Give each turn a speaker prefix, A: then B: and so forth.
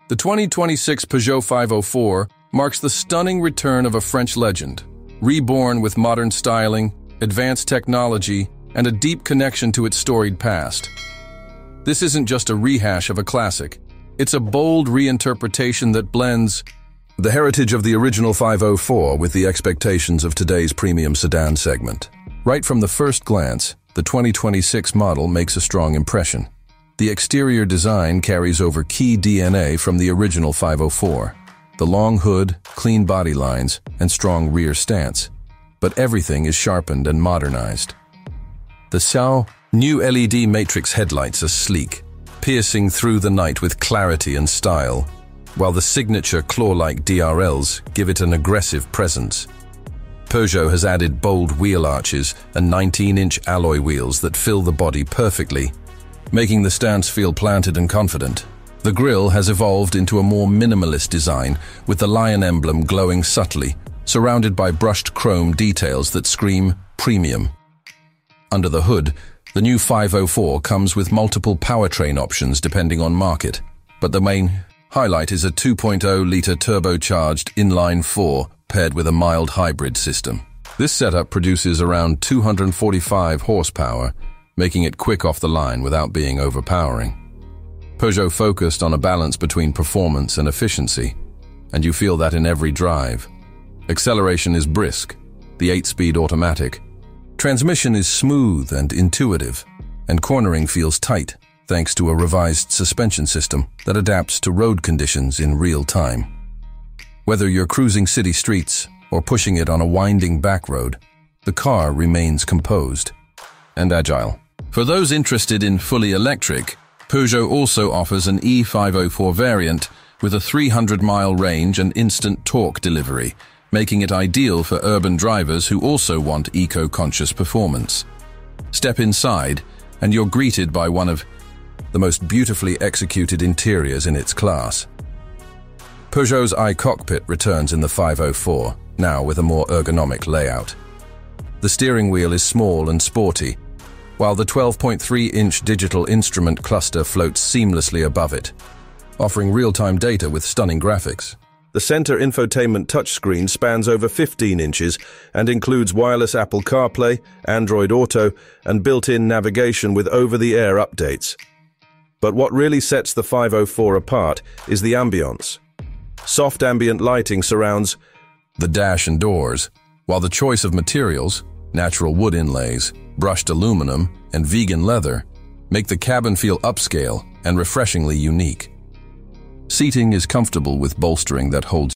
A: The 2026 Peugeot 504 marks the stunning return of a French legend, reborn with modern styling, advanced technology, and a deep connection to its storied past. This isn't just a rehash of a classic. It's a bold reinterpretation that blends the heritage of the original 504 with the expectations of today's premium sedan segment. Right from the first glance, the 2026 model makes a strong impression. The exterior design carries over key DNA from the original 504. The long hood, clean body lines, and strong rear stance. But everything is sharpened and modernized. The SAO new LED matrix headlights are sleek, piercing through the night with clarity and style, while the signature claw-like DRLs give it an aggressive presence. Peugeot has added bold wheel arches and 19-inch alloy wheels that fill the body perfectly, making the stance feel planted and confident. The grille has evolved into a more minimalist design, with the lion emblem glowing subtly, surrounded by brushed chrome details that scream premium. Under the hood, the new 504 comes with multiple powertrain options depending on market, but the main highlight is a 2.0-litre turbocharged inline-4 paired with a mild hybrid system. This setup produces around 245 horsepower, making it quick off the line without being overpowering. Peugeot focused on a balance between performance and efficiency, and you feel that in every drive. Acceleration is brisk, the 8-speed automatic. Transmission is smooth and intuitive, and cornering feels tight thanks to a revised suspension system that adapts to road conditions in real time. Whether you're cruising city streets or pushing it on a winding back road, the car remains composed and agile. For those interested in fully electric, Peugeot also offers an E504 variant with a 300-mile range and instant torque delivery, making it ideal for urban drivers who also want eco-conscious performance. Step inside, and you're greeted by one of the most beautifully executed interiors in its class. Peugeot's iCockpit returns in the 504, now with a more ergonomic layout. The steering wheel is small and sporty, while the 12.3-inch digital instrument cluster floats seamlessly above it, offering real-time data with stunning graphics. The center infotainment touchscreen spans over 15 inches and includes wireless Apple CarPlay, Android Auto, and built-in navigation with over-the-air updates. But what really sets the 504 apart is the ambience. Soft ambient lighting surrounds the dash and doors, while the choice of materials, natural wood inlays, brushed aluminum, and vegan leather, make the cabin feel upscale and refreshingly unique. Seating is comfortable with bolstering that holds